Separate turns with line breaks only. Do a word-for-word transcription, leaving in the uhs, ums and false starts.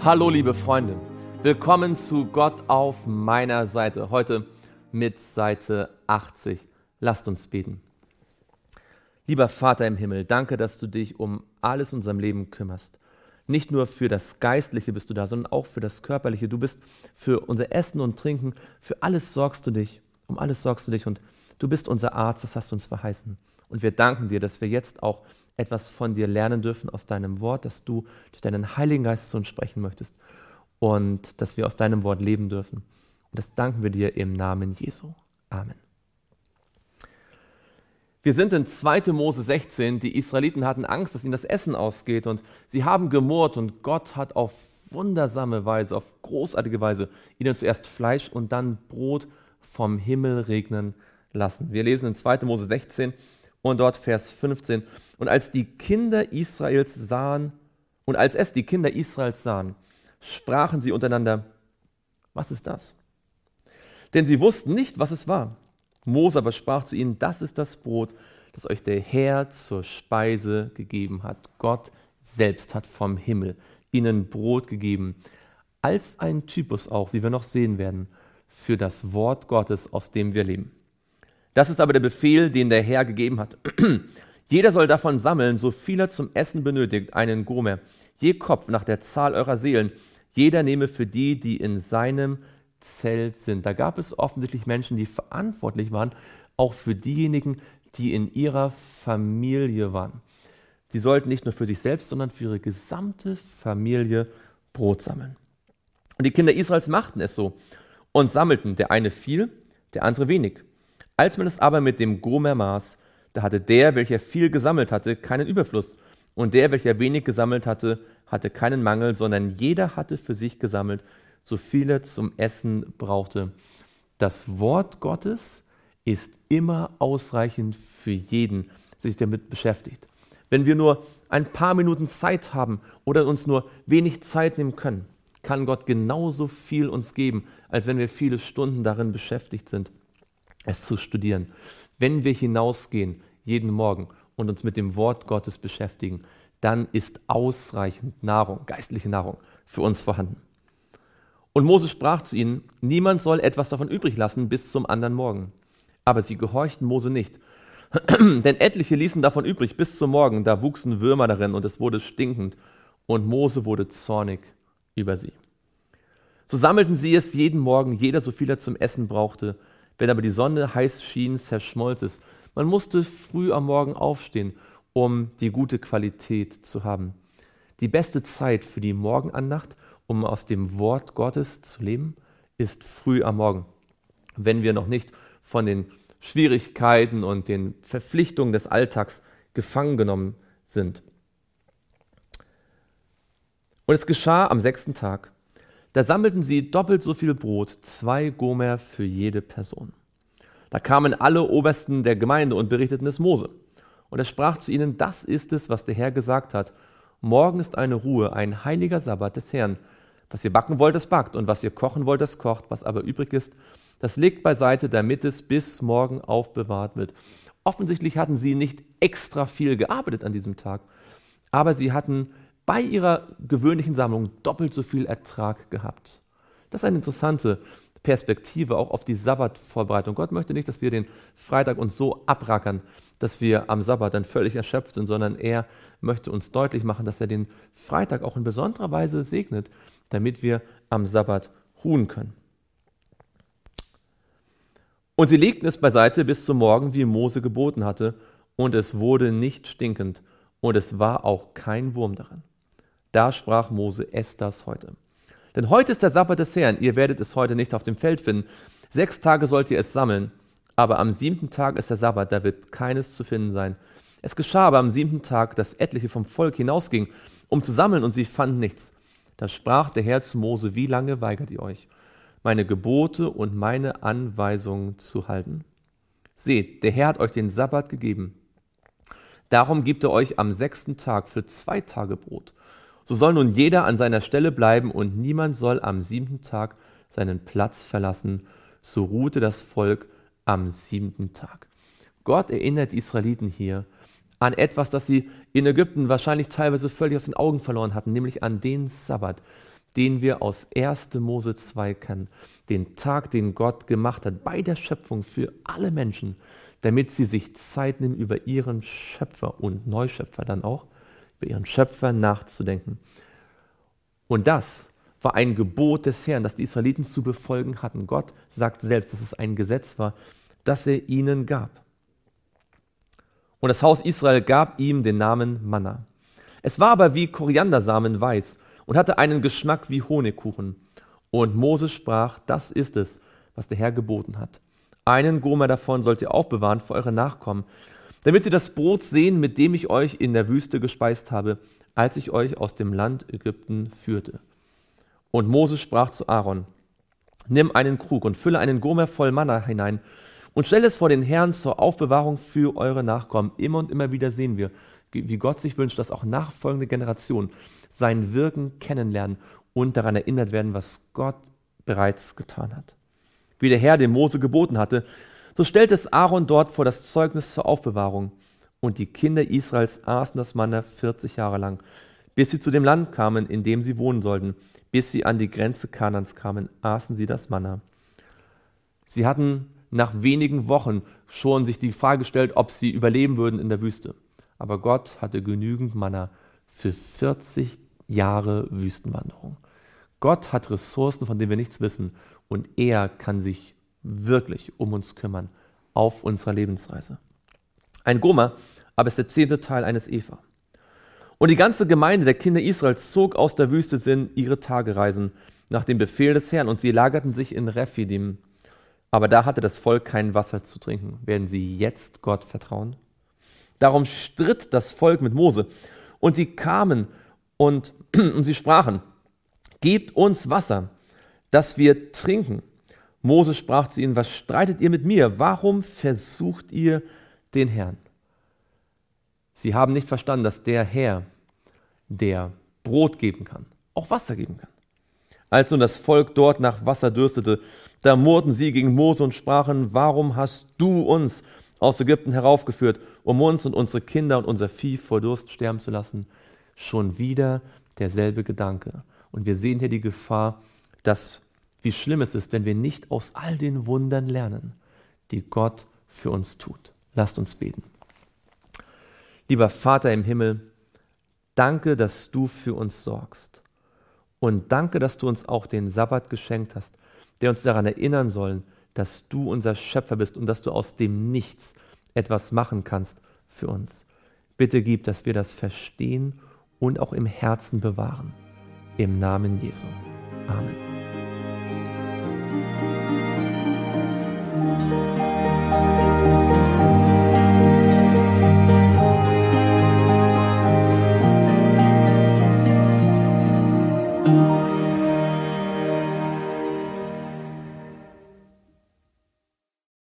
Hallo liebe Freunde, willkommen zu Gott auf meiner Seite. Heute mit Seite achtzig. Lasst uns beten. Lieber Vater im Himmel, danke, dass du dich um alles in unserem Leben kümmerst. Nicht nur für das Geistliche bist du da, sondern auch für das Körperliche. Du bist für unser Essen und Trinken, für alles sorgst du dich, um alles sorgst du dich und du bist unser Arzt, das hast du uns verheißen. Und wir danken dir, dass wir jetzt auch etwas von dir lernen dürfen aus deinem Wort, dass du durch deinen Heiligen Geist zu uns sprechen möchtest und dass wir aus deinem Wort leben dürfen. Und das danken wir dir im Namen Jesu. Amen. Wir sind in zweiter Mose sechzehn. Die Israeliten hatten Angst, dass ihnen das Essen ausgeht und sie haben gemurrt und Gott hat auf wundersame Weise, auf großartige Weise ihnen zuerst Fleisch und dann Brot vom Himmel regnen lassen. Wir lesen in zweiter Mose sechzehn und dort Vers fünfzehn. Und als die Kinder Israels sahen, und als es die Kinder Israels sahen, sprachen sie untereinander, was ist das? Denn sie wussten nicht, was es war. Mose aber sprach zu ihnen, das ist das Brot, das euch der Herr zur Speise gegeben hat. Gott selbst hat vom Himmel ihnen Brot gegeben, als ein Typus auch, wie wir noch sehen werden, für das Wort Gottes, aus dem wir leben. Das ist aber der Befehl, den der Herr gegeben hat. Jeder soll davon sammeln, so viel er zum Essen benötigt, einen Gomer, je Kopf nach der Zahl eurer Seelen. Jeder nehme für die, die in seinem Zelt sind. Da gab es offensichtlich Menschen, die verantwortlich waren, auch für diejenigen, die in ihrer Familie waren. Sie sollten nicht nur für sich selbst, sondern für ihre gesamte Familie Brot sammeln. Und die Kinder Israels machten es so und sammelten, der eine viel, der andere wenig. Als man es aber mit dem Gomer maß, da hatte der, welcher viel gesammelt hatte, keinen Überfluss. Und der, welcher wenig gesammelt hatte, hatte keinen Mangel, sondern jeder hatte für sich gesammelt, so viel er zum Essen brauchte. Das Wort Gottes ist immer ausreichend für jeden, der sich damit beschäftigt. Wenn wir nur ein paar Minuten Zeit haben oder uns nur wenig Zeit nehmen können, kann Gott genauso viel uns geben, als wenn wir viele Stunden darin beschäftigt sind, es zu studieren. Wenn wir hinausgehen jeden Morgen und uns mit dem Wort Gottes beschäftigen, dann ist ausreichend Nahrung, geistliche Nahrung, für uns vorhanden. Und Mose sprach zu ihnen, niemand soll etwas davon übrig lassen bis zum anderen Morgen. Aber sie gehorchten Mose nicht. Denn etliche ließen davon übrig bis zum Morgen, da wuchsen Würmer darin und es wurde stinkend und Mose wurde zornig über sie. So sammelten sie es jeden Morgen, jeder so viel er zum Essen brauchte. Wenn aber die Sonne heiß schien, zerschmolz es. Man musste früh am Morgen aufstehen, um die gute Qualität zu haben. Die beste Zeit für die Morgenandacht, um aus dem Wort Gottes zu leben, ist früh am Morgen, wenn wir noch nicht von den Schwierigkeiten und den Verpflichtungen des Alltags gefangen genommen sind. Und es geschah am sechsten Tag, da sammelten sie doppelt so viel Brot, zwei Gomer für jede Person. Da kamen alle Obersten der Gemeinde und berichteten es Mose. Und er sprach zu ihnen, das ist es, was der Herr gesagt hat. Morgen ist eine Ruhe, ein heiliger Sabbat des Herrn. Was ihr backen wollt, das backt, und was ihr kochen wollt, das kocht. Was aber übrig ist, das legt beiseite, damit es bis morgen aufbewahrt wird. Offensichtlich hatten sie nicht extra viel gearbeitet an diesem Tag, aber sie hatten bei ihrer gewöhnlichen Sammlung doppelt so viel Ertrag gehabt. Das ist eine interessante Perspektive auch auf die Sabbatvorbereitung. Gott möchte nicht, dass wir den Freitag uns so abrackern, dass wir am Sabbat dann völlig erschöpft sind, sondern er möchte uns deutlich machen, dass er den Freitag auch in besonderer Weise segnet, damit wir am Sabbat ruhen können. Und sie legten es beiseite bis zum Morgen, wie Mose geboten hatte, und es wurde nicht stinkend, und es war auch kein Wurm darin. Da sprach Mose, esst das heute. Denn heute ist der Sabbat des Herrn, ihr werdet es heute nicht auf dem Feld finden. Sechs Tage sollt ihr es sammeln, aber am siebten Tag ist der Sabbat, da wird keines zu finden sein. Es geschah aber am siebten Tag, dass etliche vom Volk hinausgingen, um zu sammeln, und sie fanden nichts. Da sprach der Herr zu Mose, wie lange weigert ihr euch, meine Gebote und meine Anweisungen zu halten? Seht, der Herr hat euch den Sabbat gegeben. Darum gibt er euch am sechsten Tag für zwei Tage Brot. So soll nun jeder an seiner Stelle bleiben und niemand soll am siebten Tag seinen Platz verlassen. So ruhte das Volk am siebten Tag. Gott erinnert die Israeliten hier an etwas, das sie in Ägypten wahrscheinlich teilweise völlig aus den Augen verloren hatten, nämlich an den Sabbat, den wir aus erster Mose zwei kennen. Den Tag, den Gott gemacht hat bei der Schöpfung für alle Menschen, damit sie sich Zeit nehmen, über ihren Schöpfer und Neuschöpfer dann auch, über ihren Schöpfer nachzudenken. Und das war ein Gebot des Herrn, das die Israeliten zu befolgen hatten. Gott sagt selbst, dass es ein Gesetz war, das er ihnen gab. Und das Haus Israel gab ihm den Namen Manna. Es war aber wie Koriandersamen weiß und hatte einen Geschmack wie Honigkuchen. Und Mose sprach, das ist es, was der Herr geboten hat. Einen Gomer davon sollt ihr aufbewahren für eure Nachkommen, damit sie das Brot sehen, mit dem ich euch in der Wüste gespeist habe, als ich euch aus dem Land Ägypten führte. Und Mose sprach zu Aaron, nimm einen Krug und fülle einen Gomer voll Manna hinein und stell es vor den Herrn zur Aufbewahrung für eure Nachkommen. Immer und immer wieder sehen wir, wie Gott sich wünscht, dass auch nachfolgende Generationen sein Wirken kennenlernen und daran erinnert werden, was Gott bereits getan hat. Wie der Herr dem Mose geboten hatte, so stellte es Aaron dort vor das Zeugnis zur Aufbewahrung. Und die Kinder Israels aßen das Manna vierzig Jahre lang, bis sie zu dem Land kamen, in dem sie wohnen sollten. Bis sie an die Grenze Kanaans kamen, aßen sie das Manna. Sie hatten nach wenigen Wochen schon sich die Frage gestellt, ob sie überleben würden in der Wüste. Aber Gott hatte genügend Manna für vierzig Jahre Wüstenwanderung. Gott hat Ressourcen, von denen wir nichts wissen, und er kann sich wirklich um uns kümmern auf unserer Lebensreise. Ein Gomer aber ist der zehnte Teil eines Epha. Und die ganze Gemeinde der Kinder Israels zog aus der Wüste hin ihre Tagereisen nach dem Befehl des Herrn, und sie lagerten sich in Rephidim. Aber da hatte das Volk kein Wasser zu trinken. Werden sie jetzt Gott vertrauen? Darum stritt das Volk mit Mose, und sie kamen und, und sie sprachen, gebt uns Wasser, dass wir trinken. Mose sprach zu ihnen, was streitet ihr mit mir? Warum versucht ihr den Herrn? Sie haben nicht verstanden, dass der Herr, der Brot geben kann, auch Wasser geben kann. Als nun das Volk dort nach Wasser dürstete, da murrten sie gegen Mose und sprachen, warum hast du uns aus Ägypten heraufgeführt, um uns und unsere Kinder und unser Vieh vor Durst sterben zu lassen? Schon wieder derselbe Gedanke. Und wir sehen hier die Gefahr, dass wie schlimm es ist, wenn wir nicht aus all den Wundern lernen, die Gott für uns tut. Lasst uns beten. Lieber Vater im Himmel, danke, dass du für uns sorgst. Und danke, dass du uns auch den Sabbat geschenkt hast, der uns daran erinnern soll, dass du unser Schöpfer bist und dass du aus dem Nichts etwas machen kannst für uns. Bitte gib, dass wir das verstehen und auch im Herzen bewahren. Im Namen Jesu. Amen.